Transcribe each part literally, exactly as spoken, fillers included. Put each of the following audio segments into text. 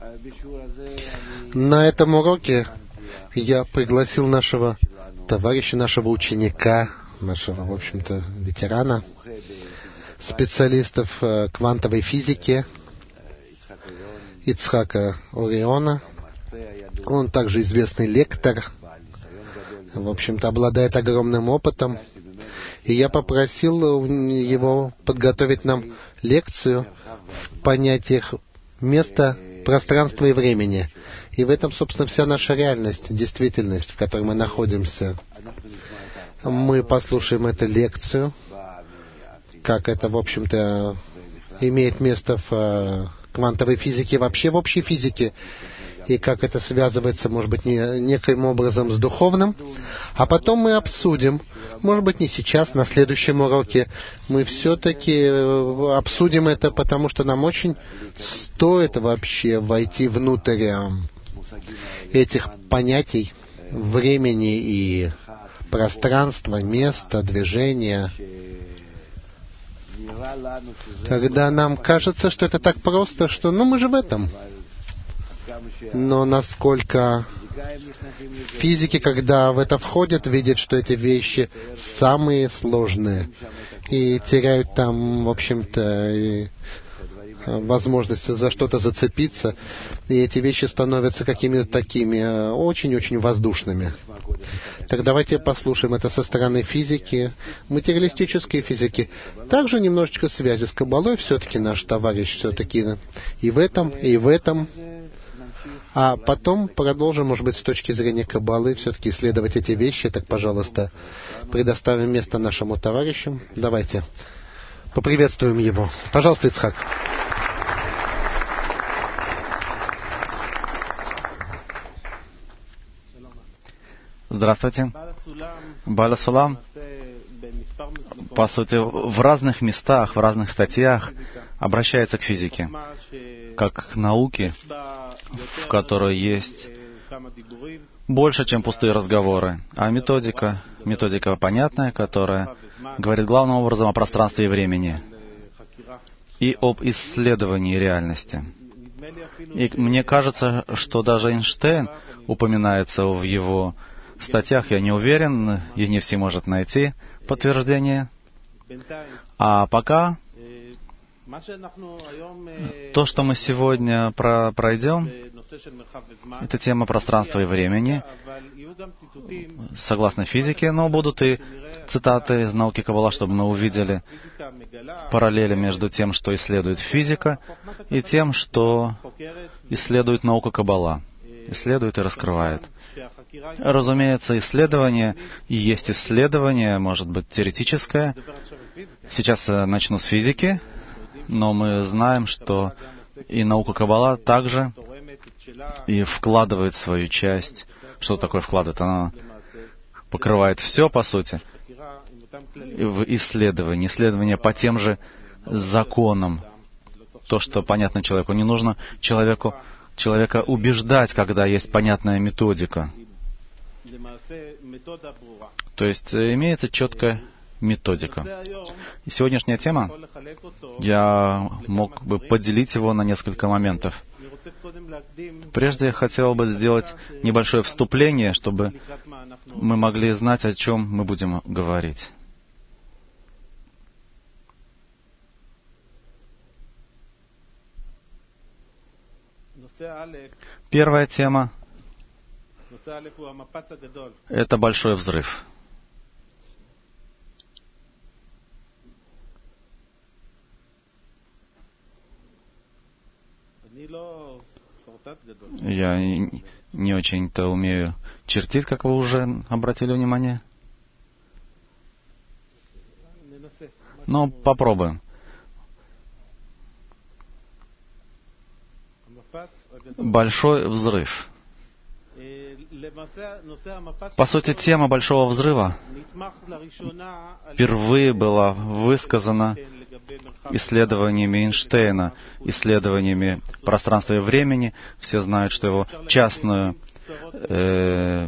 На этом уроке я пригласил нашего товарища, нашего ученика, нашего, в общем-то, ветерана, специалистов квантовой физики Ицхака Ориона. Он также известный лектор, в общем-то, обладает огромным опытом. И я попросил его подготовить нам лекцию в понятиях места, пространства и времени. И в этом, собственно, вся наша реальность, действительность, в которой мы находимся. Мы послушаем эту лекцию, как это, в общем-то, имеет место в квантовой физике, вообще в общей физике, и как это связывается, может быть, не, неким образом с духовным. А потом мы обсудим, может быть, не сейчас, на следующем уроке, мы все-таки обсудим это, потому что нам очень стоит вообще войти внутрь этих понятий времени и пространства, места, движения, когда нам кажется, что это так просто, что ну мы же в этом. Но насколько физики, когда в это входят, видят, что эти вещи самые сложные и теряют там, в общем-то, и возможность за что-то зацепиться, и эти вещи становятся какими-то такими очень-очень воздушными. Так давайте послушаем это со стороны физики, материалистической физики. Также немножечко связи с Каббалой, все-таки наш товарищ все-таки и в этом, и в этом. А потом продолжим, может быть, с точки зрения Каббалы, все-таки исследовать эти вещи. Так, пожалуйста, предоставим место нашему товарищу. Давайте поприветствуем его. Пожалуйста, Ицхак. Здравствуйте. Бааль Сулам, по сути, в разных местах, в разных статьях обращается к физике, как к науке, в которой есть больше, чем пустые разговоры, а методика, методика понятная, которая говорит главным образом о пространстве и времени и об исследовании реальности. И мне кажется, что даже Эйнштейн упоминается в его статьях, я не уверен, и не все может найти подтверждение. А пока то, что мы сегодня про- пройдем, это тема пространства и времени, согласно физике, но будут и цитаты из науки Каббала, чтобы мы увидели параллели между тем, что исследует физика, и тем, что исследует наука Каббала, исследует и раскрывает. Разумеется, исследование и есть исследование, может быть, теоретическое. Сейчас я начну с физики, но мы знаем, что и наука Каббала также и вкладывает свою часть. Что такое вкладывает? Она покрывает все, по сути, в исследовании. Исследование по тем же законам. То, что понятно человеку. Не нужно человеку, человека убеждать, когда есть понятная методика. То есть имеется четкая методика. И сегодняшняя тема, я мог бы поделить его на несколько моментов. Прежде я хотел бы сделать небольшое вступление, чтобы мы могли знать, о чем мы будем говорить. Первая тема — это большой взрыв. Я не очень-то умею чертить, как вы уже обратили внимание. Но попробуем. Большой взрыв. По сути, тема большого взрыва впервые была высказана исследованиями Эйнштейна, исследованиями пространства и времени. Все знают, что его частную э,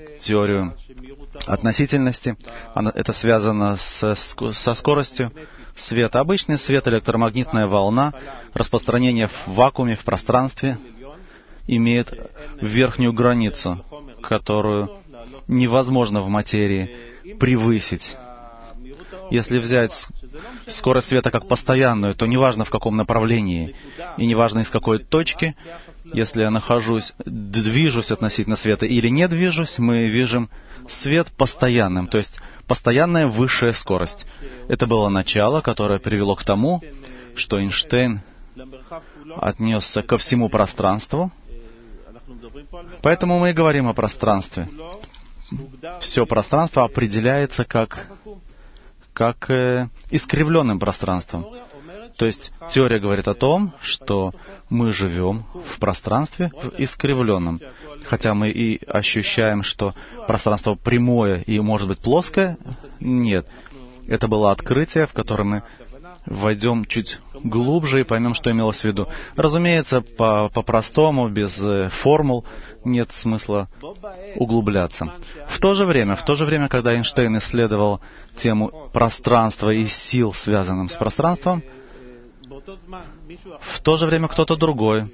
теорию относительности, она, это связано со, со скоростью, света. Обычный свет — электромагнитная волна, распространение в вакууме, в пространстве, имеет верхнюю границу, которую невозможно в материи превысить. Если взять скорость света как постоянную, то неважно в каком направлении и неважно из какой точки, если я нахожусь, движусь относительно света или не движусь, мы видим свет постоянным, то есть постоянная высшая скорость. Это было начало, которое привело к тому, что Эйнштейн отнесся ко всему пространству. Поэтому мы и говорим о пространстве. Все пространство определяется как, как э, искривленным пространством. То есть теория говорит о том, что мы живем в пространстве в искривленном. Хотя мы и ощущаем, что пространство прямое и может быть плоское, нет. Это было открытие, в котором мы войдем чуть глубже и поймем, что имелось в виду. Разумеется, по- по-простому, без э, формул, нет смысла углубляться. В то же время, в то же время, когда Эйнштейн исследовал тему пространства и сил, связанных с пространством, в то же время кто-то другой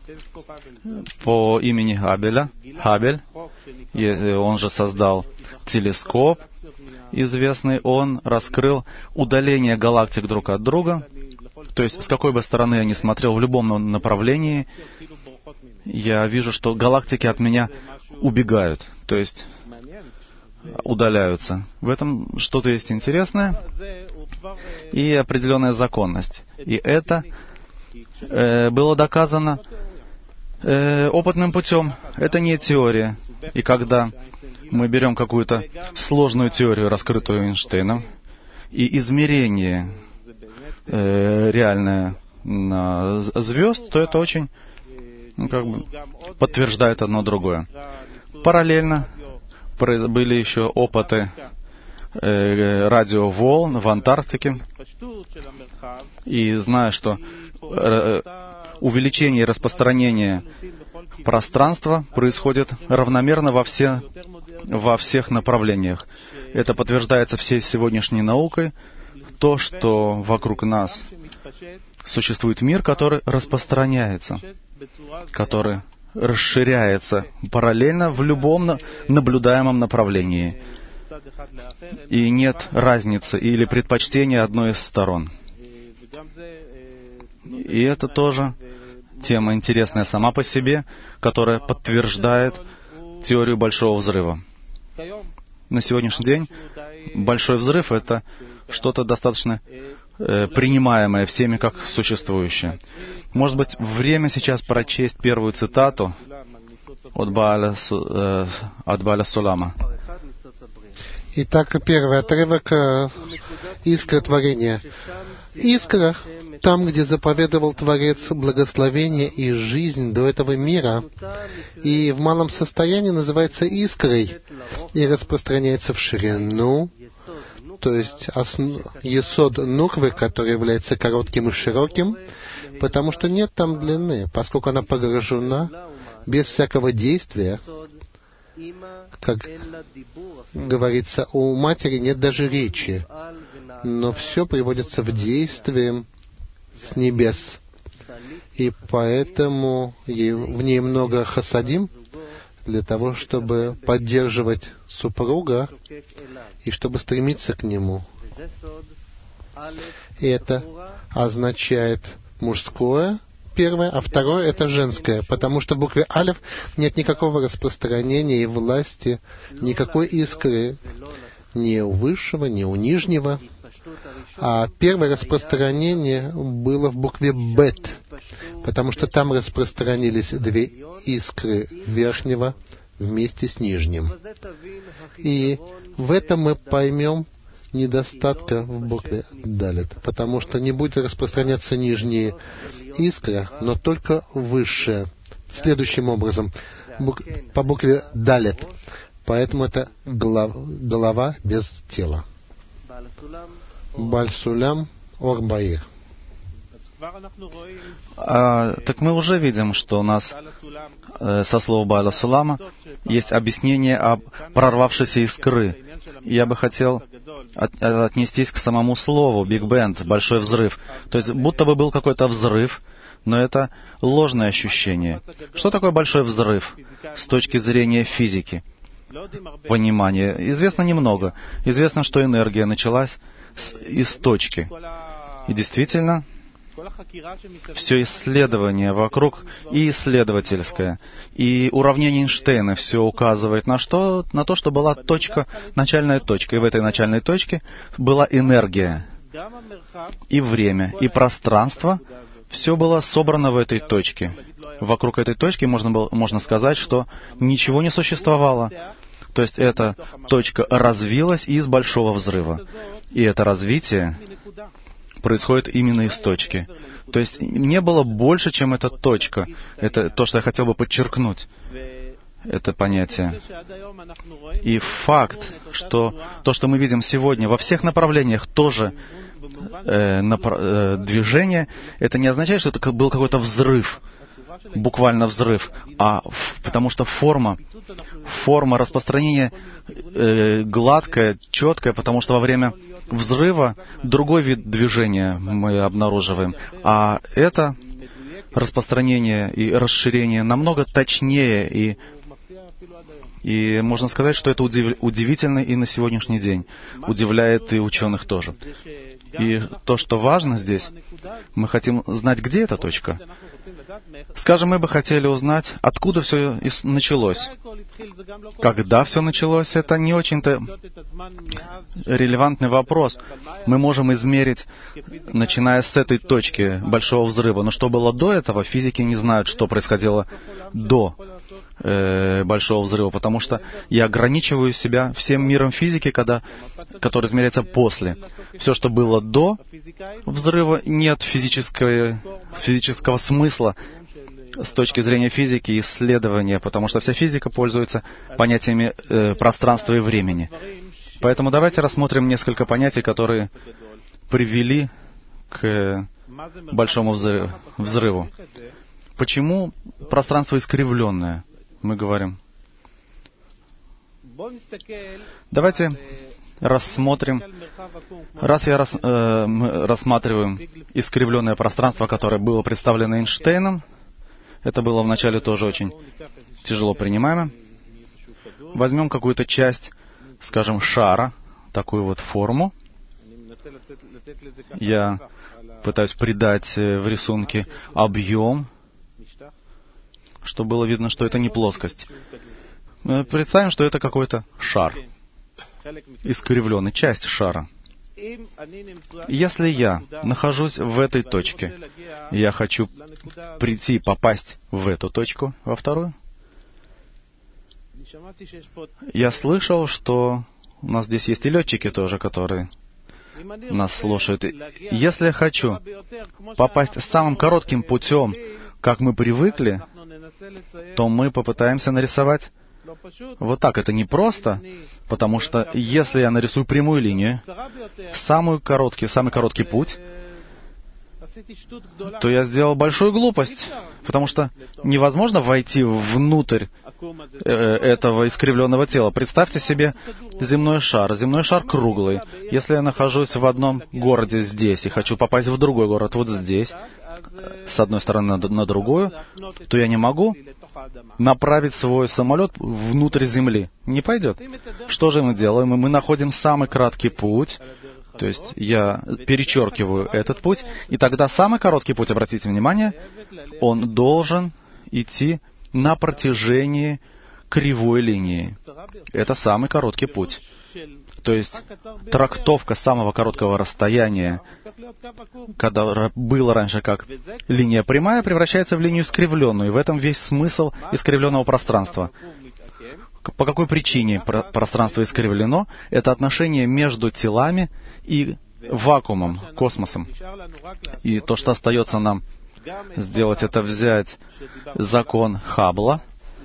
по имени Хаббеля, Хаббель, он же создал телескоп известный, он раскрыл удаление галактик друг от друга. То есть, с какой бы стороны я ни смотрел, в любом направлении, я вижу, что галактики от меня убегают, то есть удаляются. В этом что-то есть интересное и определенная законность. И это э, было доказано э, опытным путем. Это не теория. И когда мы берем какую-то сложную теорию, раскрытую Эйнштейном, и измерение э, реальное на звезд, то это очень, ну, как бы подтверждает одно другое. Параллельно были еще опыты э, радиоволн в Антарктике. И зная, что э, увеличение и распространение пространства происходит равномерно во, все, во всех направлениях. Это подтверждается всей сегодняшней наукой. То, что вокруг нас существует мир, который распространяется, который расширяется параллельно в любом наблюдаемом направлении. И нет разницы или предпочтения одной из сторон. И это тоже тема интересная сама по себе, которая подтверждает теорию Большого Взрыва. На сегодняшний день Большой Взрыв — это что-то достаточно э, принимаемое всеми как существующее. Может быть, время сейчас прочесть первую цитату от Бааля, э, от Бааля Сулама. Итак, первый отрывок э, «Искра творения». Искра, там, где заповедовал Творец благословение и жизнь до этого мира, и в малом состоянии называется искрой, и распространяется в ширину, то есть основ... есод нухвы, который является коротким и широким, потому что нет там длины, поскольку она погружена без всякого действия. Как говорится, у матери нет даже речи, но все приводится в действие с небес. И поэтому в ней много хасадим для того, чтобы поддерживать супруга и чтобы стремиться к нему. И это означает мужское, первое, а второе — это женское, потому что в букве Алеф нет никакого распространения и власти, никакой искры ни у высшего, ни у нижнего. А первое распространение было в букве Бет, потому что там распространились две искры верхнего вместе с нижним. И в этом мы поймем недостатка в букве Далет, потому что не будет распространяться нижние искры, но только высшие. Следующим образом, бук, по букве Далет. Поэтому это голова, голова без тела. Баль-Сулам Ор-Баир. А, так мы уже видим, что у нас э, со слова Бааля Сулама есть объяснение об прорвавшейся искры. Я бы хотел от, отнестись к самому слову Big Bang, большой взрыв. То есть будто бы был какой-то взрыв, но это ложное ощущение. Что такое большой взрыв с точки зрения физики, понимания? Известно немного. Известно, что энергия началась с, из точки. И действительно, все исследование вокруг и исследовательское, и уравнение Эйнштейна все указывает на что? На то, что была точка, начальная точка. И в этой начальной точке была энергия, и время, и пространство. Все было собрано в этой точке. Вокруг этой точки можно, было, можно сказать, что ничего не существовало. То есть эта точка развилась из большого взрыва. И это развитие происходит именно из точки. То есть не было больше, чем эта точка. Это то, что я хотел бы подчеркнуть. Это понятие. И факт, что то, что мы видим сегодня во всех направлениях, тоже э, напр- э, движение, это не означает, что это был какой-то взрыв, буквально взрыв, а в, потому что форма, форма распространения э, гладкая, четкая, потому что во время взрыва другой вид движения мы обнаруживаем, а это распространение и расширение намного точнее, и, и можно сказать, что это удив, удивительно и на сегодняшний день, удивляет и ученых тоже. И то, что важно здесь, мы хотим знать, где эта точка. Скажем, мы бы хотели узнать, откуда все началось. Когда все началось, это не очень-то релевантный вопрос. Мы можем измерить, начиная с этой точки большого взрыва. Но что было до этого, физики не знают, что происходило до э, большого взрыва, потому что я ограничиваю себя всем миром физики, когда, который измеряется после. Все, что было до взрыва, нет физического, физического смысла с точки зрения физики и исследования, потому что вся физика пользуется понятиями э, пространства и времени. Поэтому давайте рассмотрим несколько понятий, которые привели к большому взрыву. Почему пространство искривленное, мы говорим? Давайте рассмотрим, раз я рас, э, мы рассматриваем искривленное пространство, которое было представлено Эйнштейном, это было вначале тоже очень тяжело принимаемо. Возьмем какую-то часть, скажем, шара, такую вот форму. Я пытаюсь придать в рисунке объем, чтобы было видно, что это не плоскость. Представим, что это какой-то шар, искривленный, часть шара. Если я нахожусь в этой точке, я хочу прийти, попасть в эту точку, во вторую, я слышал, что у нас здесь есть и летчики тоже, которые нас слушают. Если я хочу попасть самым коротким путем, как мы привыкли, то мы попытаемся нарисовать вот так. Это непросто, потому что если я нарисую прямую линию, самый короткий, самый короткий путь, то я сделал большую глупость, потому что невозможно войти внутрь э, этого искривленного тела. Представьте себе земной шар. Земной шар круглый. Если я нахожусь в одном городе здесь и хочу попасть в другой город вот здесь, с одной стороны на, на другую, то я не могу направить свой самолет внутрь Земли. Не пойдет. Что же мы делаем? Мы находим самый краткий путь, то есть я перечеркиваю этот путь, и тогда самый короткий путь, обратите внимание, он должен идти на протяжении кривой линии. Это самый короткий путь. То есть трактовка самого короткого расстояния, когда было раньше как линия прямая, превращается в линию искривленную. И в этом весь смысл искривленного пространства. По какой причине пространство искривлено? Это отношение между телами и вакуумом, космосом. И то, что остается нам сделать, это взять закон Хаббла.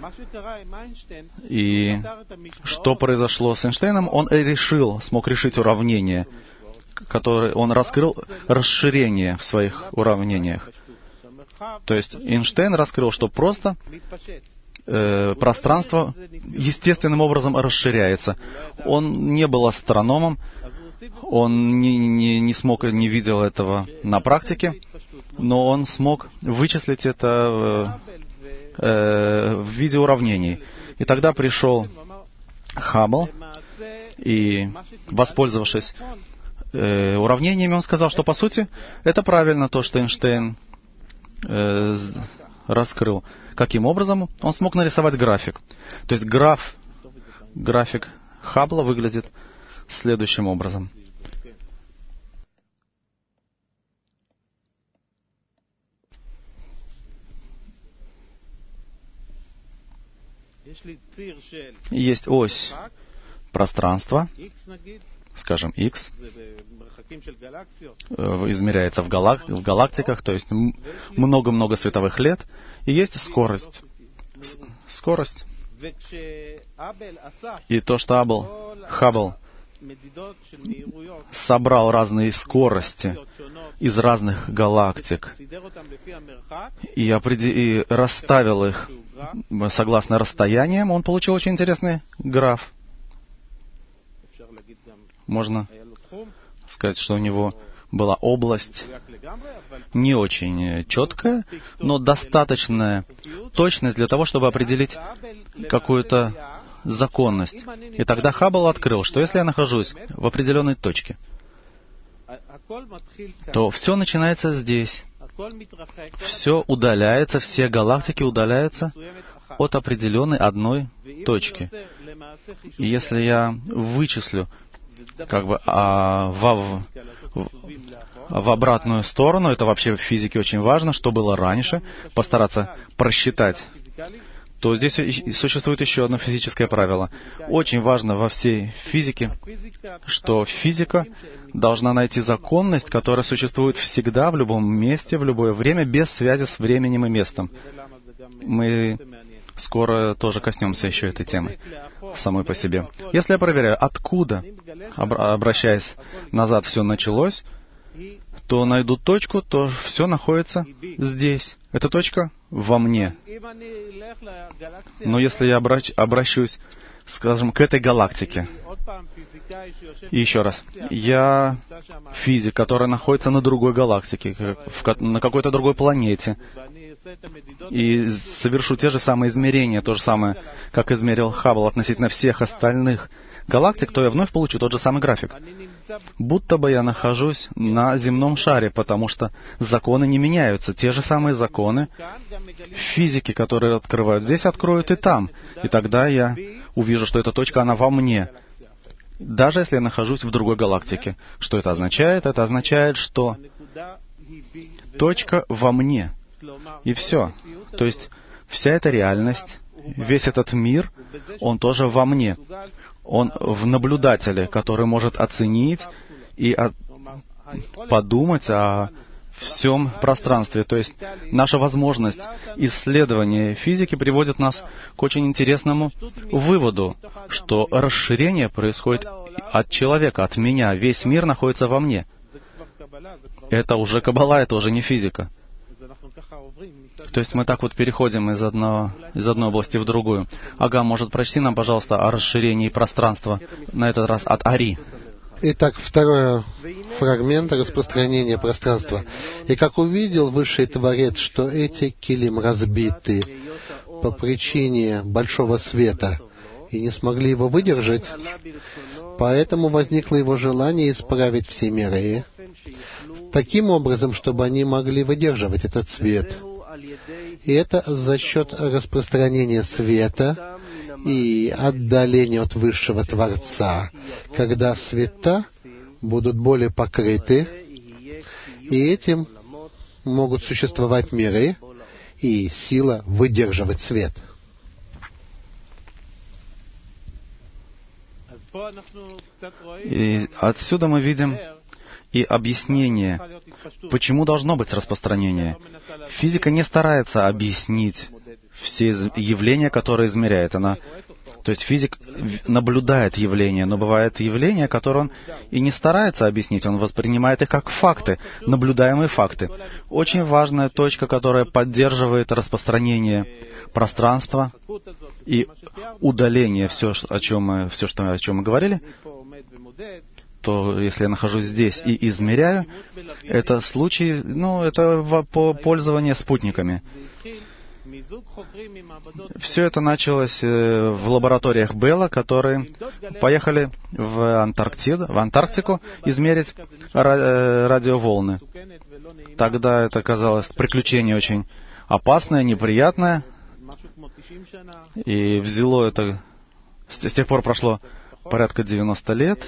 И что произошло с Эйнштейном? Он решил, смог решить уравнение, которое он раскрыл расширение в своих уравнениях. То есть Эйнштейн раскрыл, что просто э, пространство естественным образом расширяется. Он не был астрономом, Он не, не, не смог, не видел этого на практике, но он смог вычислить это э, э, в виде уравнений. И тогда пришел Хаббл, и, воспользовавшись э, уравнениями, он сказал, что, по сути, это правильно то, что Эйнштейн э, раскрыл. Каким образом? Он смог нарисовать график. То есть граф, график Хаббла выглядит следующим образом. Есть ось пространства, скажем, x, измеряется в, галак, в галактиках, то есть много-много световых лет, и есть скорость. Скорость. И то, что Абл, Хаббл собрал разные скорости из разных галактик и, определ... и расставил их согласно расстояниям, он получил очень интересный граф. Можно сказать, что у него была область не очень четкая, но достаточная точность для того, чтобы определить какую-то законность. И тогда Хаббл открыл, что если я нахожусь в определенной точке, то все начинается здесь. Все удаляется, все галактики удаляются от определенной одной точки. И если я вычислю как бы а, в, в, в обратную сторону, это вообще в физике очень важно, что было раньше, постараться просчитать, то здесь существует еще одно физическое правило. Очень важно во всей физике, что физика должна найти законность, которая существует всегда, в любом месте, в любое время, без связи с временем и местом. Мы скоро тоже коснемся еще этой темы самой по себе. Если я проверяю, откуда, обращаясь назад, все началось, то найду точку, то все находится здесь. Эта точка во мне. Но если я обращ, обращусь, скажем, к этой галактике, и еще раз, я физик, который находится на другой галактике, в, на какой-то другой планете, и совершу те же самые измерения, то же самое, как измерил Хаббл относительно всех остальных галактик, то я вновь получу тот же самый график. Будто бы я нахожусь на земном шаре, потому что законы не меняются. Те же самые законы физики, которые открывают здесь, откроют и там. И тогда я увижу, что эта точка, она во мне. Даже если я нахожусь в другой галактике. Что это означает? Это означает, что точка во мне. И все. То есть вся эта реальность, весь этот мир, он тоже во мне. Он в наблюдателе, который может оценить и от... подумать о всем пространстве. То есть наша возможность исследования физики приводит нас к очень интересному выводу, что расширение происходит от человека, от меня. Весь мир находится во мне. Это уже каббала, это уже не физика. То есть мы так вот переходим из, одного, из одной области в другую. Ага, может, прочти нам, пожалуйста, о расширении пространства, на этот раз от Ари. Итак, второй фрагмент распространения пространства. «И как увидел высший Творец, что эти килим разбиты по причине большого света и не смогли его выдержать, поэтому возникло его желание исправить все миры таким образом, чтобы они могли выдерживать этот свет. И это за счет распространения света и отдаления от высшего Творца, когда света будут более покрыты, и этим могут существовать миры и сила выдерживать свет». И отсюда мы видим и объяснение, почему должно быть распространение. Физика не старается объяснить все явления, которые измеряет. Она, то есть физик наблюдает явления, но бывают явления, которые он и не старается объяснить, он воспринимает их как факты, наблюдаемые факты. Очень важная точка, которая поддерживает распространение пространства и удаление, все, о чем мы, все, что, о чем мы говорили, что если я нахожусь здесь и измеряю, это случай, ну, это по пользование спутниками. Все это началось в лабораториях Белла, которые поехали в Антарктиду, в Антарктику измерить радиоволны. Тогда это казалось приключение очень опасное, неприятное. И взяло это... С тех пор прошло порядка девяносто лет.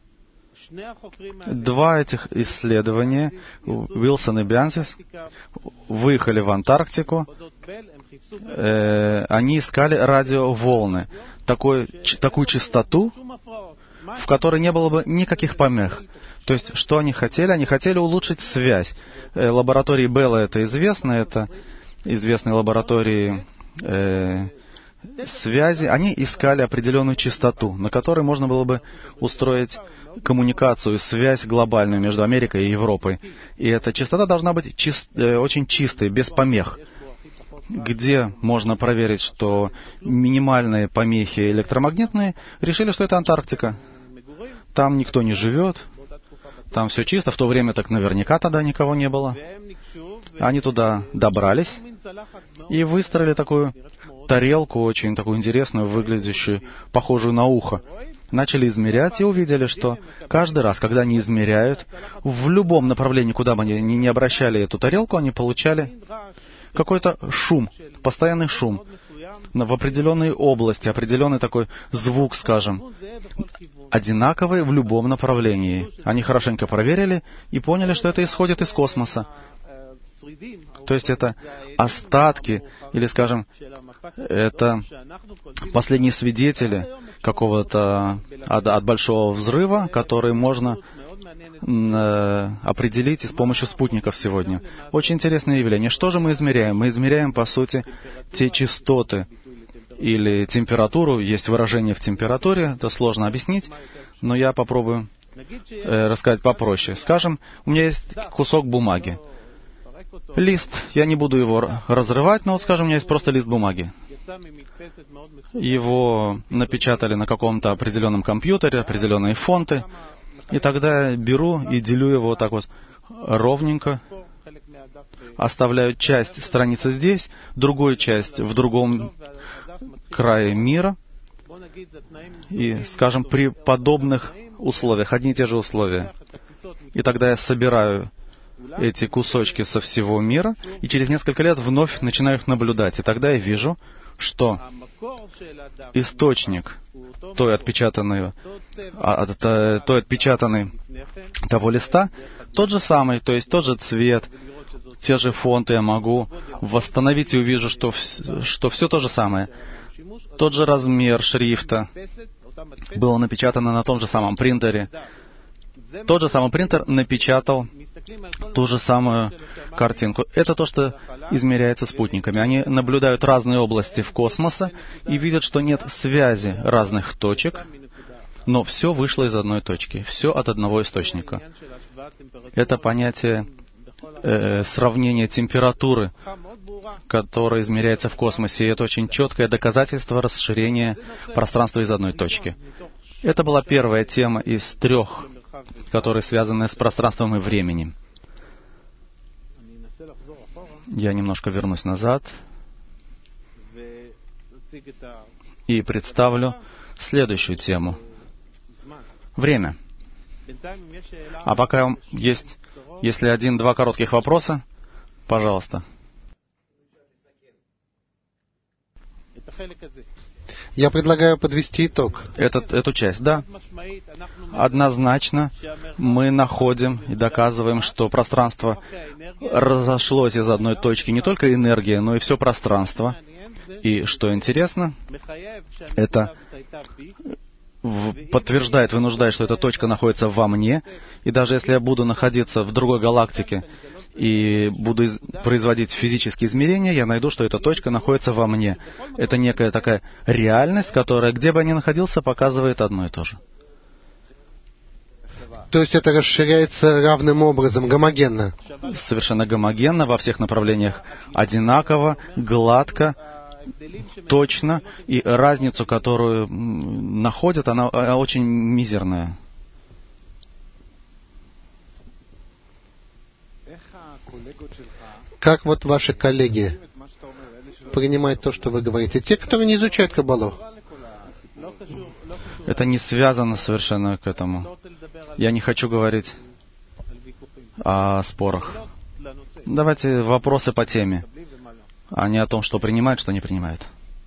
Два этих исследования, Уилсон и Бянсис, выехали в Антарктику. Э, они искали радиоволны, такой, ч, такую частоту, в которой не было бы никаких помех. То есть, что они хотели? Они хотели улучшить связь. Э, лаборатории Белла это известно, это известные лаборатории э, связи. Они искали определенную частоту, на которой можно было бы устроить коммуникацию, связь глобальную между Америкой и Европой. И эта частота должна быть чист, э, очень чистой, без помех. Где можно проверить, что минимальные помехи электромагнитные, решили, что это Антарктика. Там никто не живет, там все чисто. В то время так наверняка тогда никого не было. Они туда добрались и выстроили такую тарелку, очень такую интересную, выглядящую, похожую на ухо. Начали измерять и увидели, что каждый раз, когда они измеряют, в любом направлении, куда бы они ни обращали эту тарелку, они получали какой-то шум, постоянный шум в определенной области, определенный такой звук, скажем, одинаковый в любом направлении. Они хорошенько проверили и поняли, что это исходит из космоса. То есть это остатки, или, скажем, это последние свидетели какого-то от, от большого взрыва, который можно э, определить и с помощью спутников сегодня. Очень интересное явление. Что же мы измеряем? Мы измеряем, по сути, те частоты или температуру. Есть выражение в температуре, это сложно объяснить, но я попробую э, рассказать попроще. Скажем, у меня есть кусок бумаги. Лист, я не буду его разрывать, но вот, скажем, у меня есть просто лист бумаги. Его напечатали на каком-то определенном компьютере, определенные фонты, и тогда я беру и делю его вот так вот ровненько, оставляю часть страницы здесь, другую часть в другом крае мира, и, скажем, при подобных условиях, одни и те же условия. И тогда я собираю эти кусочки со всего мира, и через несколько лет вновь начинаю их наблюдать. И тогда я вижу, что источник той отпечатанной, той отпечатанной того листа тот же самый, то есть тот же цвет, те же фонты я могу восстановить и увижу, что, что все то же самое. Тот же размер шрифта было напечатано на том же самом принтере. Тот же самый принтер напечатал ту же самую картинку. Это то, что измеряется спутниками. Они наблюдают разные области в космосе и видят, что нет связи разных точек, но все вышло из одной точки, все от одного источника. Это понятие э, сравнения температуры, которая измеряется в космосе, и это очень четкое доказательство расширения пространства из одной точки. Это была первая тема из трех, которые связаны с пространством и временем. Я немножко вернусь назад и представлю следующую тему. Время. А пока есть, если один-два коротких вопроса, пожалуйста. Я предлагаю подвести итог. Этот, эту часть, да. Однозначно мы находим и доказываем, что пространство разошлось из одной точки. Не только энергия, но и все пространство. И что интересно, это подтверждает, вынуждает, что эта точка находится во мне. И даже если я буду находиться в другой галактике и буду из- производить физические измерения, я найду, что эта точка находится во мне. Это некая такая реальность, которая, где бы я ни находился, показывает одно и то же. То есть это расширяется равным образом, гомогенно. Совершенно гомогенно, во всех направлениях одинаково, гладко, точно. И разницу, которую м, находят, она, она очень мизерная. Как вот ваши коллеги принимают то, что вы говорите? Те, которые не изучают Каббалу. Это не связано совершенно к этому. Я не хочу говорить о спорах. Давайте вопросы по теме, а не о том, что принимают, что не принимают.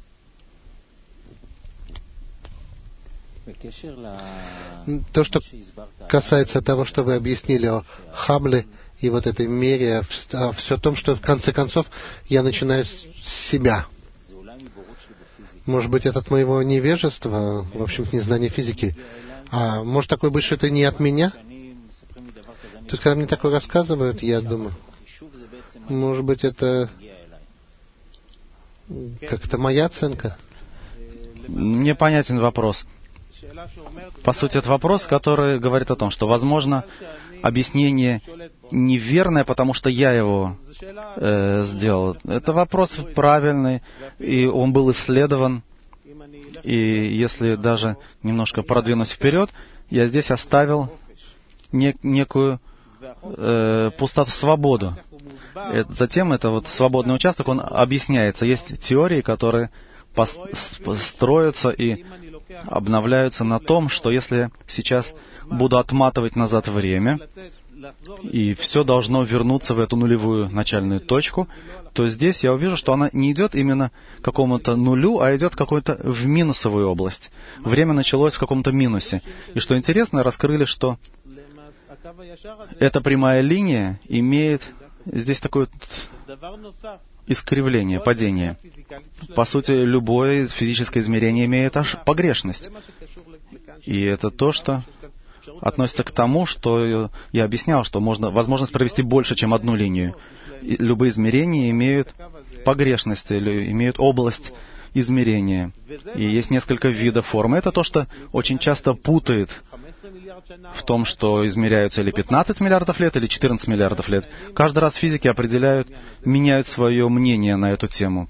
То, что касается того, что вы объяснили о Хамле и вот этой мере, о все том, что в конце концов я начинаю с себя. Может быть, это от моего невежества, в общем-то, незнания физики. А может такое быть, что это не от меня? То есть, когда мне такое рассказывают, я думаю, может быть, это как-то моя оценка? Мне понятен вопрос. По сути, это вопрос, который говорит о том, что, возможно, объяснение неверное, потому что я его э, сделал. Это вопрос правильный, и он был исследован. И если даже немножко продвинусь вперед, я здесь оставил нек- некую э, пустоту, свободу. Это, затем это вот свободный участок, он объясняется. Есть теории, которые пос- строятся и обновляются на том, что если сейчас буду отматывать назад время, и все должно вернуться в эту нулевую начальную точку, то здесь я увижу, что она не идет именно к какому-то нулю, а идет какой-то в минусовую область. Время началось в каком-то минусе. И что интересно, раскрыли, что эта прямая линия имеет здесь такое искривление, падение. По сути, любое физическое измерение имеет аж погрешность. И это то, что относится к тому, что я объяснял, что можно, возможность провести больше, чем одну линию. И любые измерения имеют погрешность или имеют область измерения. И есть несколько видов форм. Это то, что очень часто путает в том, что измеряются или пятнадцать миллиардов лет, или четырнадцать миллиардов лет. Каждый раз физики определяют, меняют свое мнение на эту тему.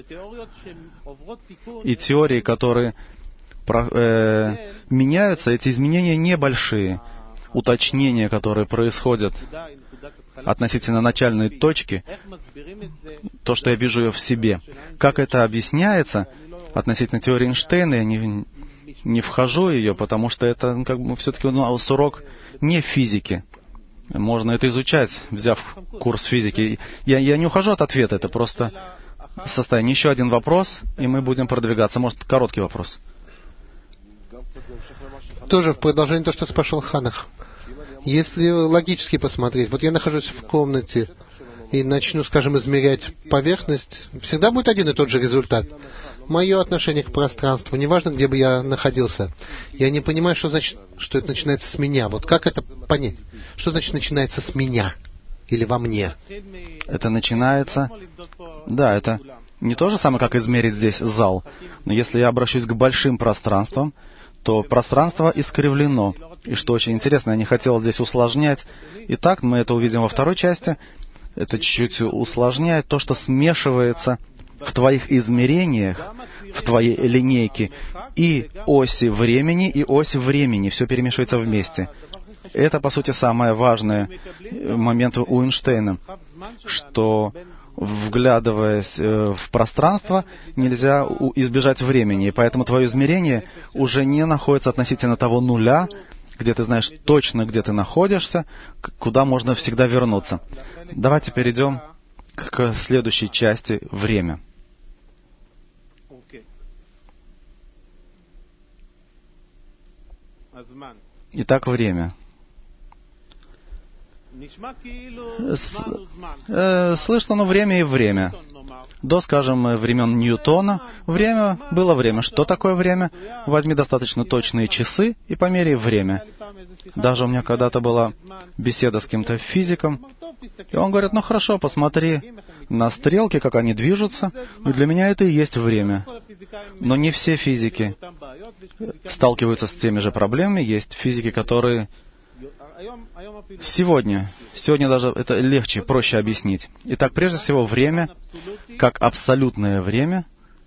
И теории, которые про, э, меняются, эти изменения небольшие. Уточнения, которые происходят относительно начальной точки, то, что я вижу ее в себе. Как это объясняется относительно теории Эйнштейна, я не, не вхожу в ее, потому что это ну, как бы все-таки у нас урок не физики. Можно это изучать, взяв курс физики. Я, я не ухожу от ответа, это просто состояние. Еще один вопрос, и мы будем продвигаться. Может, короткий вопрос. Тоже в продолжение того, что спрашивал Ханах. Если логически посмотреть, вот я нахожусь в комнате и начну, скажем, измерять поверхность, всегда будет один и тот же результат. Мое отношение к пространству, неважно, где бы я находился, я не понимаю, что значит, что это начинается с меня. Вот как это понять? Что значит начинается с меня или во мне? Это начинается... Да, это не то же самое, как измерить здесь зал. Но если я обращусь к большим пространствам, то пространство искривлено. И что очень интересно, я не хотел здесь усложнять. Итак, мы это увидим во второй части. Это чуть-чуть усложняет то, что смешивается в твоих измерениях, в твоей линейке, и оси времени, и ось времени. Все перемешивается вместе. Это, по сути, самый важный момент у Эйнштейна, что, вглядываясь в пространство, нельзя избежать времени. И поэтому твое измерение уже не находится относительно того нуля, где ты знаешь точно, где ты находишься, куда можно всегда вернуться. Давайте перейдем к следующей части — время. Итак, время. Слышно, но время и время. До, скажем, времен Ньютона время было время. Что такое время? Возьми достаточно точные часы и померяй время. Даже у меня когда-то была беседа с каким-то физиком, и он говорит, ну хорошо, посмотри на стрелки, как они движутся, и для меня это и есть время. Но не все физики сталкиваются с теми же проблемами. Есть физики, которые сегодня, сегодня даже это легче, проще объяснить. Итак, прежде всего, время, как абсолютное время,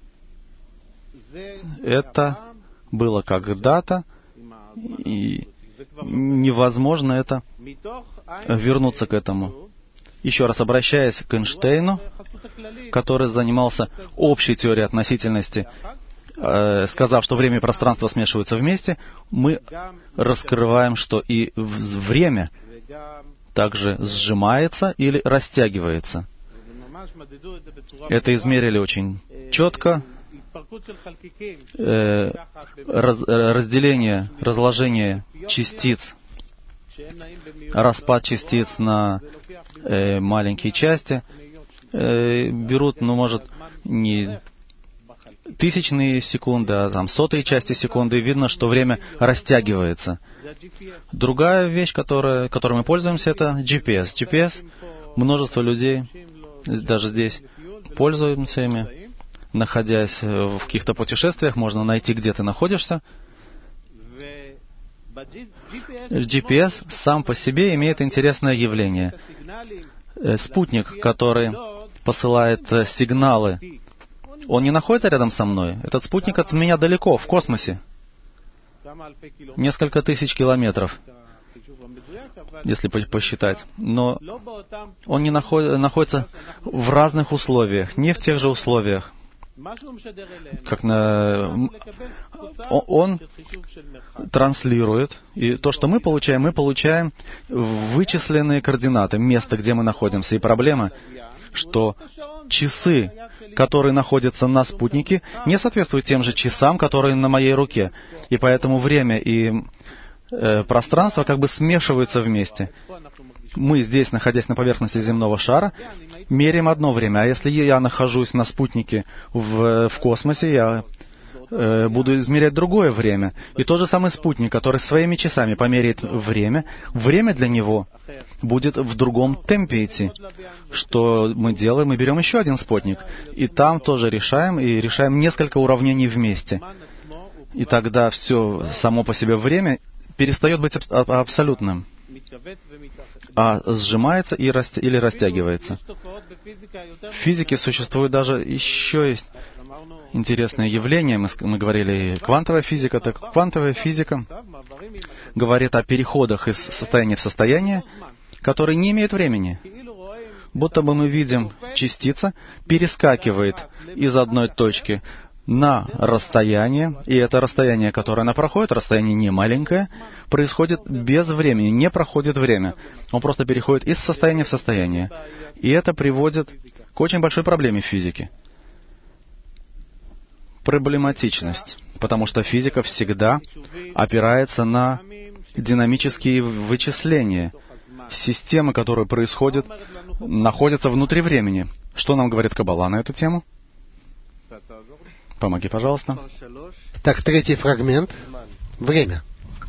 это было когда-то, и невозможно это вернуться к этому. еще раз обращаясь к Эйнштейну, который занимался общей теорией относительности, э, сказав, что время и пространство смешиваются вместе, мы раскрываем, что и время также сжимается или растягивается. Это измерили очень четко. Э, раз, разделение, разложение частиц, распад частиц на э, маленькие части э, берут, ну, может, не тысячные секунды, а там сотые части секунды, и видно, что время растягивается. Другая вещь, которая, которой мы пользуемся, это джи пи эс. джи пи эс, множество людей, даже здесь, пользуемся ими. Находясь в каких-то путешествиях, можно найти, где ты находишься. джи пи эс сам по себе имеет интересное явление. Спутник, который посылает сигналы, он не находится рядом со мной. Этот спутник от меня далеко, в космосе. Несколько тысяч километров, если посчитать. Но он не наход, находится в разных условиях, не в тех же условиях. Как на... Он транслирует, и то, что мы получаем, мы получаем вычисленные координаты, место, где мы находимся. И проблема, что часы, которые находятся на спутнике, не соответствуют тем же часам, которые на моей руке. И поэтому время и э, пространство как бы смешиваются вместе. Мы здесь, находясь на поверхности земного шара, меряем одно время. А если я нахожусь на спутнике в, в космосе, я э, буду измерять другое время. И тот же самый спутник, который своими часами померяет время, время для него будет в другом темпе идти. Что мы делаем? Мы берем еще один спутник. И там тоже решаем, и решаем несколько уравнений вместе. И тогда все само по себе время перестает быть аб- абсолютным, а сжимается и раст... или растягивается. В физике существует даже еще есть интересное явление. Мы, мы говорили, квантовая физика. Так квантовая физика говорит о переходах из состояния в состояние, которые не имеют времени. Будто бы мы видим, частица перескакивает из одной точки на расстояние, и это расстояние, которое она проходит, расстояние не маленькое, происходит без времени, не проходит время. Он просто переходит из состояния в состояние. И это приводит к очень большой проблеме в физике. Проблематичность. Потому что физика всегда опирается на динамические вычисления. Системы, которые происходят, находятся внутри времени. Что нам говорит Каббала на эту тему? Помоги, пожалуйста. Так, третий фрагмент. Время.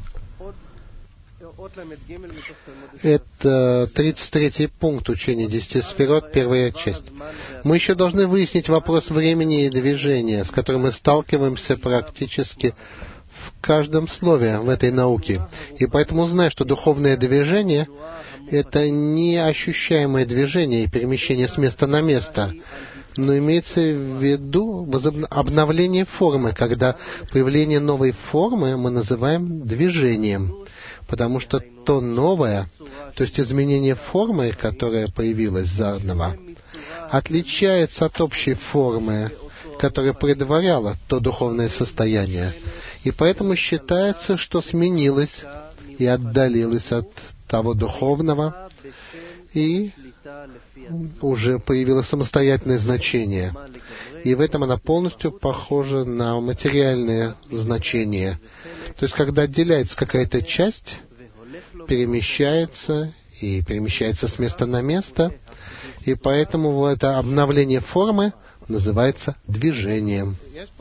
Это тридцать третий пункт учения десяти сферот, первая часть. Мы еще должны выяснить вопрос времени и движения, с которым мы сталкиваемся практически в каждом слове в этой науке. И поэтому знай, что духовное движение — это не ощущаемое движение и перемещение с места на место, но имеется в виду обновление формы, когда появление новой формы мы называем движением, потому что то новое, то есть изменение формы, которое появилось заново, отличается от общей формы, которая предваряла то духовное состояние. И поэтому считается, что сменилось и отдалилось от того духовного, и уже появилось самостоятельное значение. И в этом она полностью похожа на материальное значение. То есть, когда отделяется какая-то часть, перемещается, и перемещается с места на место, и поэтому это обновление формы называется движением.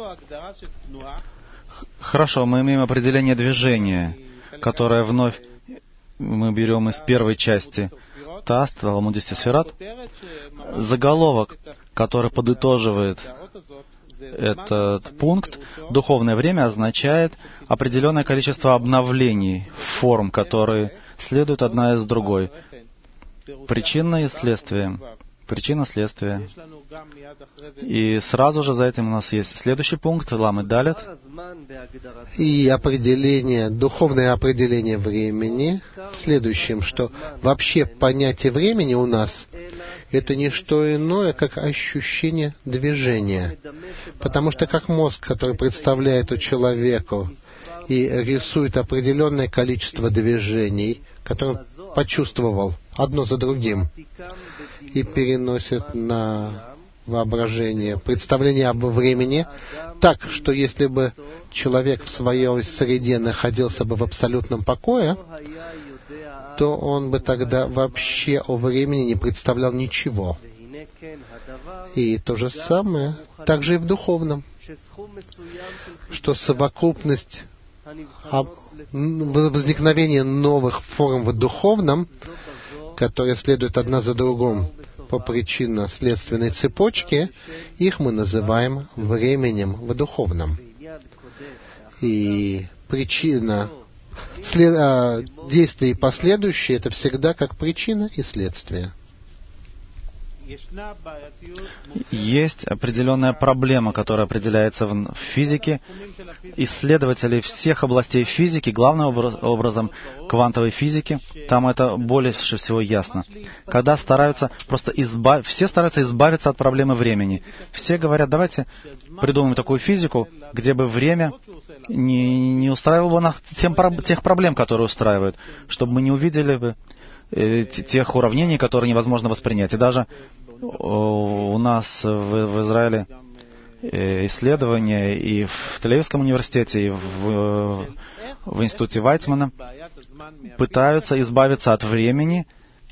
Хорошо, мы имеем определение движения, которое вновь мы берем из первой части Таст, Талмуд десяти сферот. Заголовок, который подытоживает этот пункт, духовное время означает определенное количество обновлений форм, которые следуют одна из другой. Причина и следствие. Причина, следствие. И сразу же за этим у нас есть следующий пункт, ламы далит. И определение, духовное определение времени в следующем, что вообще понятие времени у нас — это не что иное, как ощущение движения. Потому что как мозг, который представляет у человеку и рисует определенное количество движений, которые он почувствовал одно за другим, и переносит на воображение представление об времени, так, что если бы человек в своей среде находился бы в абсолютном покое, то он бы тогда вообще о времени не представлял ничего. И то же самое также и в духовном, что совокупность возникновения новых форм в духовном, которые следуют одна за другой по причинно-следственной цепочке, их мы называем временем в духовном. И причина след, а, действия и последующие — это всегда как причина и следствие. Есть определенная проблема, которая определяется в физике. Исследователи всех областей физики, главным образом квантовой физики, там это больше всего ясно. Когда стараются просто избав... все стараются избавиться от проблемы времени. Все говорят, давайте придумаем такую физику, где бы время не, не устраивало нас тем, тех проблем, которые устраивают, чтобы мы не увидели бы тех уравнений, которые невозможно воспринять. И даже у нас в, в Израиле исследования и в Тель-Авивском университете, и в, в институте Вайцмана пытаются избавиться от времени,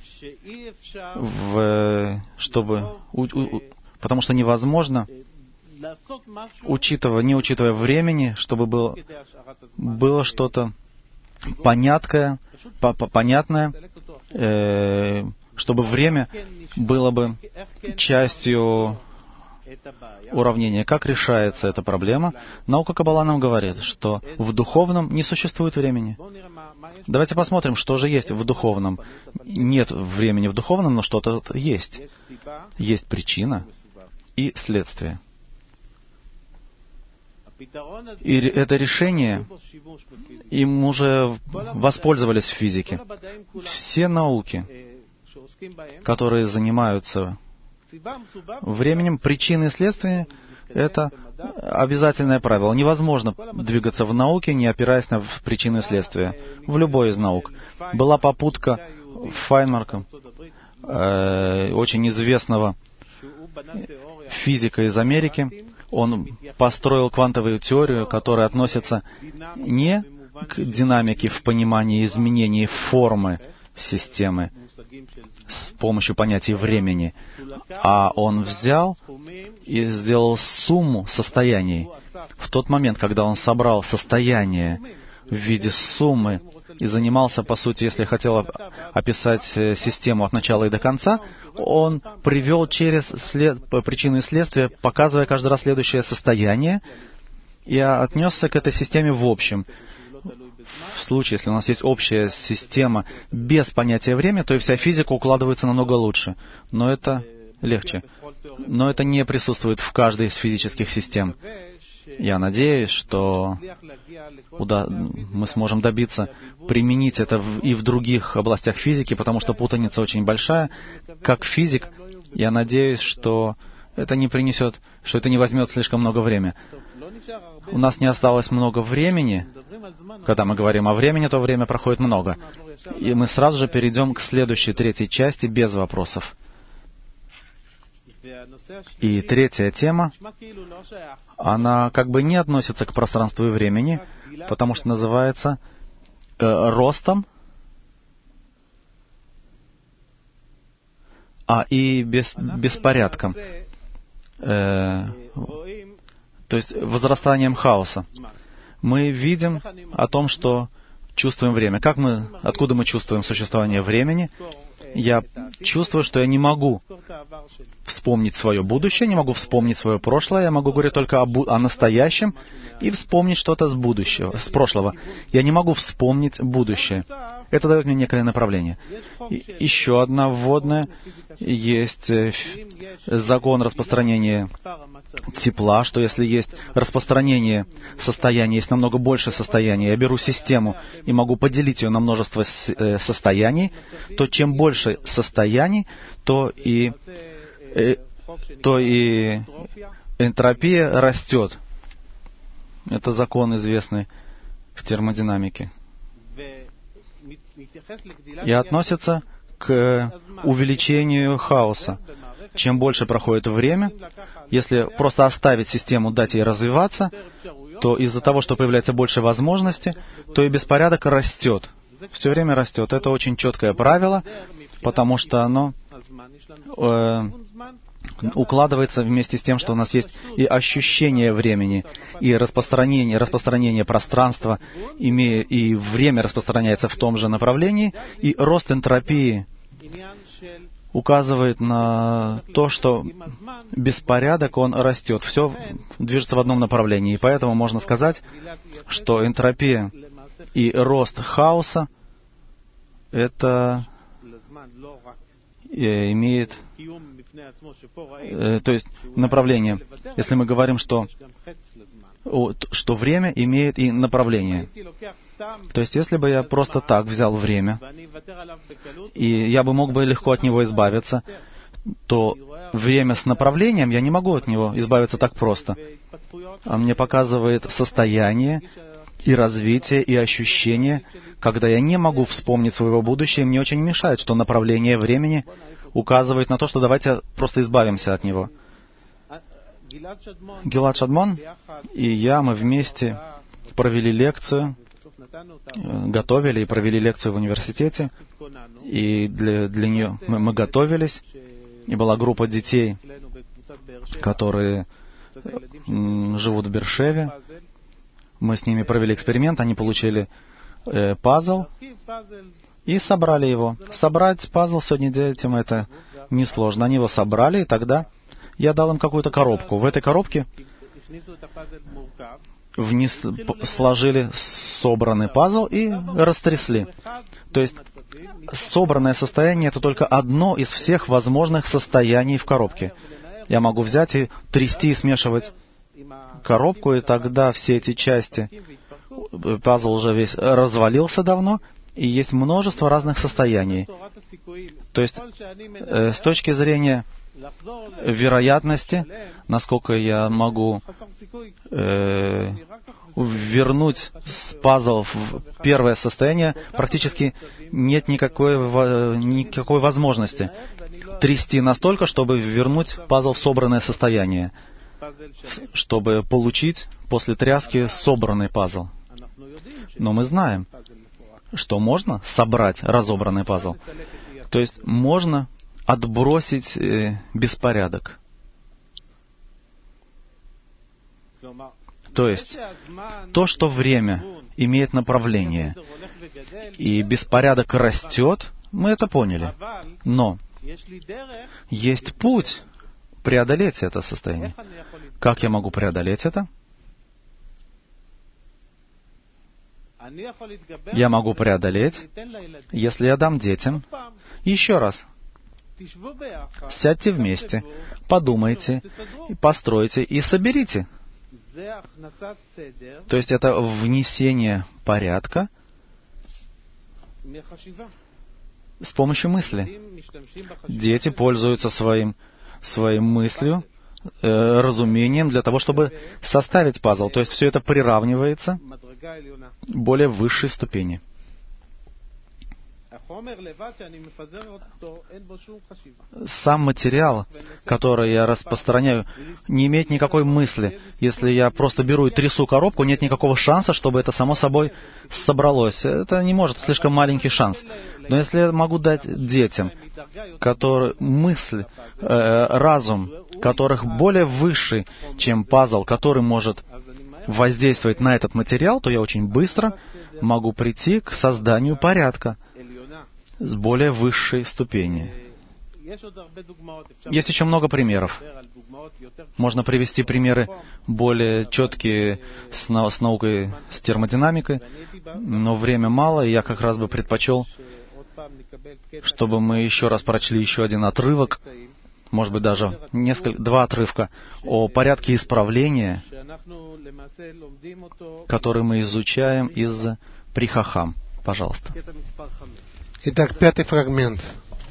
в, чтобы, у, у, потому что невозможно, учитывая, не учитывая времени, чтобы было, было что-то поняткое, понятное, э, чтобы время было бы частью уравнения. Как решается эта проблема? Наука Каббала нам говорит, что в духовном не существует времени. Давайте посмотрим, что же есть в духовном. Нет времени в духовном, но что-то есть. Есть причина и следствие. И это решение, им уже воспользовались в физике. Все науки, которые занимаются временем, причины и следствия, это обязательное правило. Невозможно двигаться в науке, не опираясь на причины и следствия. В любой из наук. Была попутка Файнмарка, э, очень известного физика из Америки. Он построил квантовую теорию, которая относится не к динамике в понимании изменений формы системы с помощью понятия времени, а он взял и сделал сумму состояний. В тот момент, когда он собрал состояние в виде суммы и занимался, по сути, если хотел описать систему от начала и до конца, он привел через след... причины и следствия, показывая каждый раз следующее состояние, и отнесся к этой системе в общем. В случае, если у нас есть общая система без понятия времени, то и вся физика укладывается намного лучше. Но это легче. Но это не присутствует в каждой из физических систем. Я надеюсь, что уда- мы сможем добиться применить это в, и в других областях физики, потому что путаница очень большая. Как физик, я надеюсь, что это не принесет, что это не возьмет слишком много времени. У нас не осталось много времени. Когда мы говорим о времени, то время проходит много. И мы сразу же перейдем к следующей, третьей части без вопросов. И третья тема, она как бы не относится к пространству и времени, потому что называется э, ростом, а и без, беспорядком, э, то есть возрастанием хаоса. Мы видим о том, что чувствуем время. Как мы, откуда мы чувствуем существование времени? Я чувствую, что я не могу вспомнить свое будущее, не могу вспомнить свое прошлое, я могу говорить только о, бу- о настоящем и вспомнить что-то с будущего, с прошлого. Я не могу вспомнить будущее. Это дает мне некое направление. И еще одна вводная. Есть закон распространения тепла, что если есть распространение состояния, есть намного больше состояний, я беру систему и могу поделить ее на множество состояний, то чем больше состояний, то и, то и энтропия растет. Это закон, известный в термодинамике. И относится к увеличению хаоса. Чем больше проходит время, если просто оставить систему, дать ей развиваться, то из-за того, что появляется больше возможностей, то и беспорядок растет. Все время растет. Это очень четкое правило, потому что оно э, укладывается вместе с тем, что у нас есть и ощущение времени, и распространение, распространение пространства, имея, и время распространяется в том же направлении, и рост энтропии указывает на то, что беспорядок, он растет. Все движется в одном направлении. И поэтому можно сказать, что энтропия и рост хаоса — это имеет, то есть направление. Если мы говорим, что, что время имеет и направление. То есть, если бы я просто так взял время, и я бы мог бы легко от него избавиться, то время с направлением, я не могу от него избавиться так просто. А мне показывает состояние и развитие, и ощущение, когда я не могу вспомнить своего будущего, и мне очень мешает, что направление времени указывает на то, что давайте просто избавимся от него. Гилад Шадмон и я, мы вместе провели лекцию, готовили и провели лекцию в университете, и для, для нее мы, мы готовились, и была группа детей, которые м, живут в Бершеве. Мы с ними провели эксперимент, они получили э, пазл и собрали его. Собрать пазл сегодня детям это несложно. Они его собрали, и тогда я дал им какую-то коробку. В этой коробке вниз сложили собранный пазл и растрясли. То есть собранное состояние — это только одно из всех возможных состояний в коробке. Я могу взять и трясти и смешивать коробку, и тогда все эти части, пазл уже весь развалился давно, и есть множество разных состояний. То есть э, с точки зрения вероятности, насколько я могу э, вернуть пазл в первое состояние, практически нет никакой, никакой возможности трясти настолько, чтобы вернуть пазл в собранное состояние, чтобы получить после тряски собранный пазл. Но мы знаем, что можно собрать разобранный пазл. То есть можно отбросить э, беспорядок. То есть то, что время имеет направление и беспорядок растет, мы это поняли. Но есть путь преодолеть это состояние. Как я могу преодолеть это? Я могу преодолеть, если я дам детям еще раз. Сядьте вместе, подумайте, постройте и соберите. То есть это внесение порядка с помощью мысли. Дети пользуются своим, своим мыслью, э, разумением для того, чтобы составить пазл. То есть все это приравнивается к более высшей ступени. Сам материал, который я распространяю, не имеет никакой мысли. Если я просто беру и трясу коробку, нет никакого шанса, чтобы это само собой собралось. Это не может, слишком маленький шанс. Но если я могу дать детям, которые, мысль, э, разум, которых более высший, чем пазл, который может воздействовать на этот материал, то я очень быстро могу прийти к созданию порядка с более высшей ступени. Есть еще много примеров. Можно привести примеры более четкие с, нау- с наукой, с термодинамикой, но время мало, и я как раз бы предпочел, чтобы мы еще раз прочли еще один отрывок, может быть, даже несколько, два отрывка о порядке исправления, который мы изучаем из При Хахам. Пожалуйста. Итак, пятый фрагмент.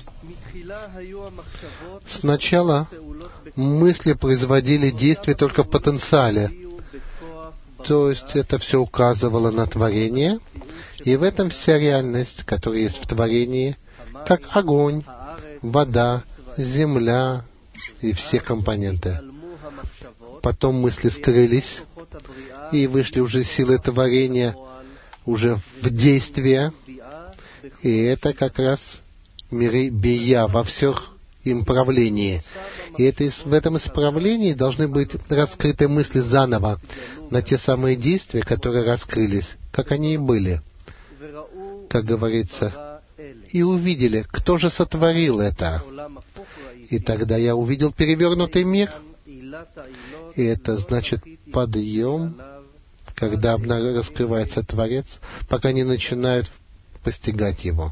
Сначала мысли производили действия только в потенциале, то есть это все указывало на творение, и в этом вся реальность, которая есть в творении, как огонь, вода, земля и все компоненты. Потом мысли скрылись, и вышли уже силы творения уже в действие, и это как раз миры бия во всех им правлении. И это, в этом исправлении должны быть раскрыты мысли заново на те самые действия, которые раскрылись, как они и были. Как говорится, и увидели, кто же сотворил это. И тогда я увидел перевернутый мир. И это значит подъем, когда раскрывается Творец, пока не начинают постигать его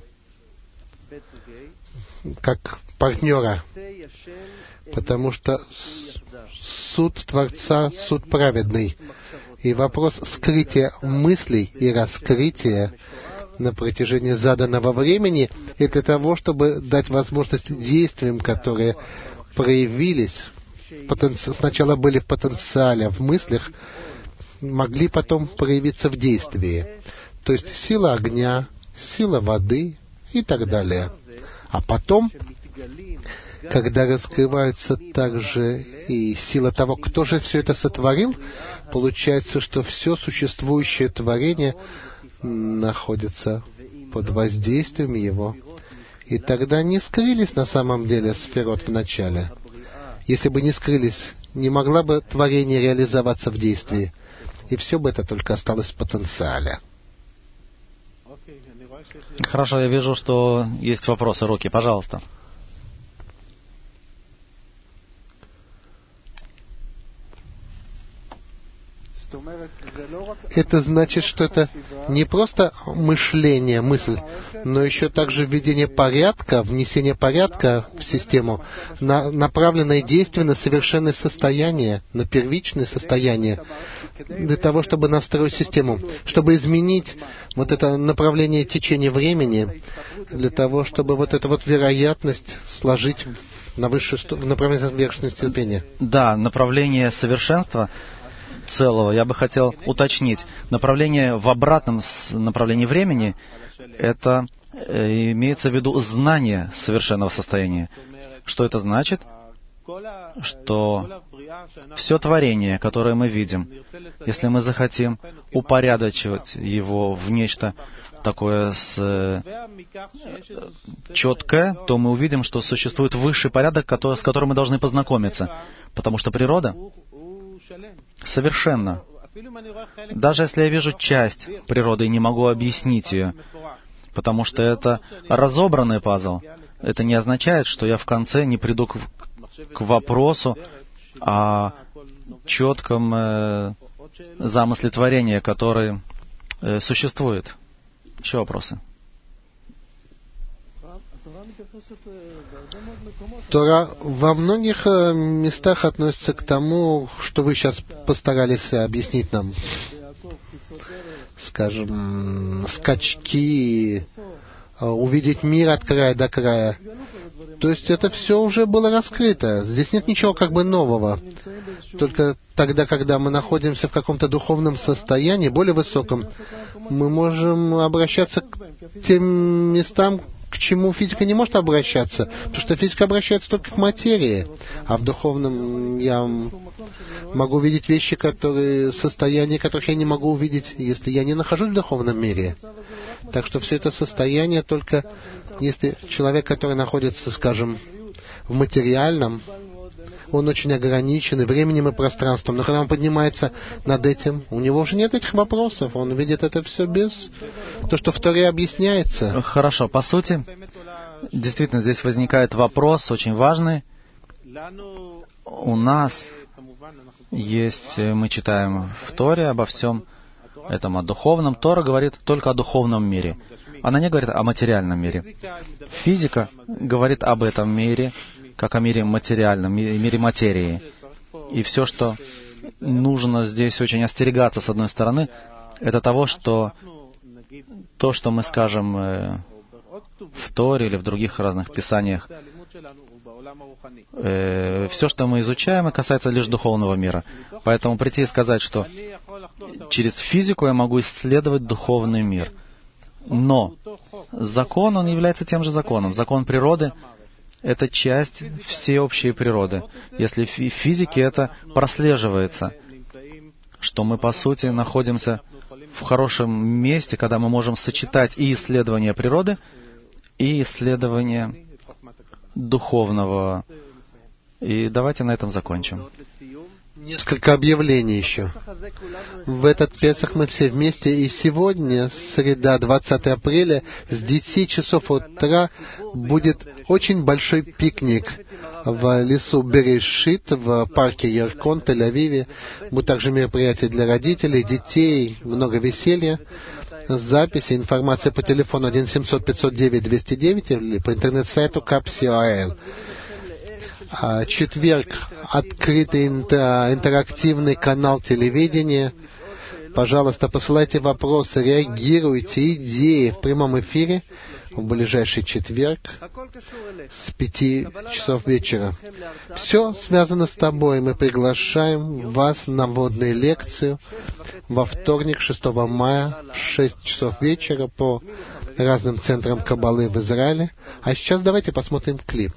как партнера. Потому что суд Творца — суд праведный. И вопрос скрытия мыслей и раскрытия на протяжении заданного времени — это для того, чтобы дать возможность действиям, которые проявились, потенци... сначала были в потенциале, в мыслях, могли потом проявиться в действии. То есть сила огня, сила воды и так далее. А потом, когда раскрывается также и сила того, кто же все это сотворил, получается, что все существующее творение находится под воздействием его. И тогда не скрылись на самом деле сферот в начале. Если бы не скрылись, не могла бы творение реализоваться в действии. И все бы это только осталось в потенциале. Хорошо, я вижу, что есть вопросы. Руки, пожалуйста. Это значит, что это не просто мышление, мысль, но еще также введение порядка, внесение порядка в систему, на направленное действие на совершенное состояние, на первичное состояние, для того, чтобы настроить систему, чтобы изменить вот это направление течения времени, для того, чтобы вот эту вот вероятность сложить на высшую ступень, направление верхней ступени. Да, направление совершенства целого, я бы хотел уточнить. Направление в обратном направлении времени — это э, имеется в виду знание совершенного состояния. Что это значит? Что все творение, которое мы видим, если мы захотим упорядочивать его в нечто такое с, э, четкое, то мы увидим, что существует высший порядок, который, с которым мы должны познакомиться. Потому что природа совершенно. Даже если я вижу часть природы и не могу объяснить ее, потому что это разобранный пазл, это не означает, что я в конце не приду к, к вопросу о четком э, замысле творения, который э, существует. Еще вопросы? Тора во многих местах относится к тому, что вы сейчас постарались объяснить нам. Скажем, скачки, увидеть мир от края до края. То есть это все уже было раскрыто. Здесь нет ничего как бы нового. Только тогда, когда мы находимся в каком-то духовном состоянии, более высоком, мы можем обращаться к тем местам, к чему физика не может обращаться, потому что физика обращается только к материи, а в духовном я могу видеть вещи, которые, состояния, которых я не могу увидеть, если я не нахожусь в духовном мире. Так что все это состояние только, если человек, который находится, скажем, в материальном, он очень ограничен и временем, и пространством. Но когда он поднимается над этим, у него уже нет этих вопросов. Он видит это все без... То, что в Торе объясняется. Хорошо. По сути, Действительно, здесь возникает вопрос очень важный. У нас есть, мы читаем в Торе обо всем этом, о духовном. Тора говорит только о духовном мире. Она не говорит о материальном мире. Физика говорит об этом мире, как о мире материальном, мире материи. И все, что нужно здесь очень остерегаться, с одной стороны, это того, что то, что мы скажем в Торе или в других разных писаниях, э, все, что мы изучаем, касается лишь духовного мира. Поэтому прийти и сказать, что через физику я могу исследовать духовный мир. Но закон, он является тем же законом. Закон природы — это часть всеобщей природы. Если в физике это прослеживается, что мы, по сути, находимся в хорошем месте, когда мы можем сочетать и исследование природы, и исследование духовного. И давайте на этом закончим. Несколько объявлений еще. В этот Песах мы все вместе, и сегодня, среда, двадцатого апреля, с десяти часов утра будет очень большой пикник в лесу Берешит, в парке Яркон, Тель-Авиве. Будет также мероприятие для родителей, детей, много веселья. Записи, информация по телефону один семьсот пятьсот девять двести девять или по интернет-сайту кап.си.о.эл. Четверг — открытый интерактивный канал телевидения. Пожалуйста, посылайте вопросы, реагируйте, идеи в прямом эфире в ближайший четверг с пяти часов вечера. Все связано с тобой. Мы приглашаем вас на вводную лекцию во вторник, шестого мая, в шесть часов вечера по разным центрам Каббалы в Израиле. А сейчас давайте посмотрим клип.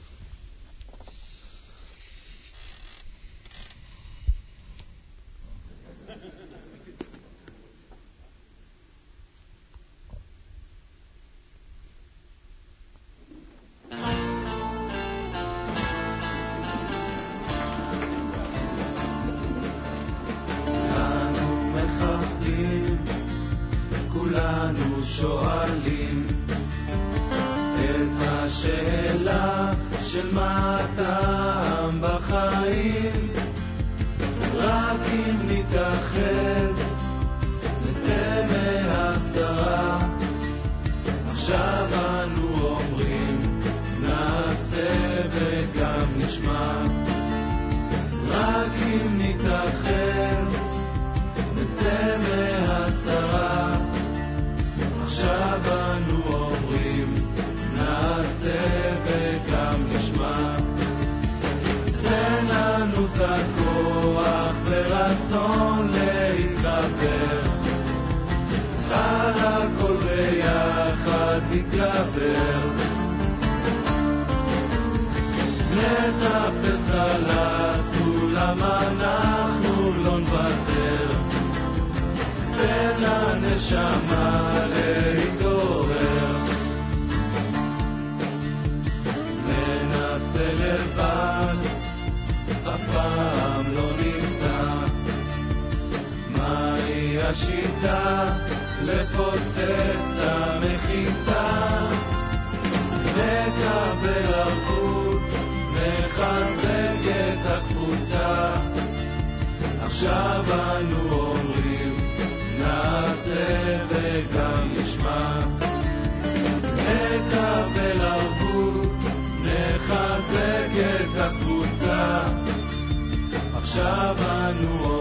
שואלים את השאלה של מה הטעם בחיים, רק אם נתאחד נצא מהסתרה. עכשיו אנו אומרים נעשה וגם נשמע, רק אם נתאחד נצא מהסתרה. עכשיו אנו אומרים נעשה וגם נשמע. תן לנו את הכוח ורצון להתחבר, על הכל ביחד נתגבר. נטפס על הסולם, אנחנו לא נוותר. תן לנשמה להתעורר. ננסה לבד, אף פעם לא נמצא. מהי השיטה לפוצץ את המחיצה? נקבל ערבות, נחזק את הקבוצה. עכשיו אנו אומרים נעשה וגם נשמע. נקבל ערבות, נחזק את הקבוצה. עכשיו אנו אומרים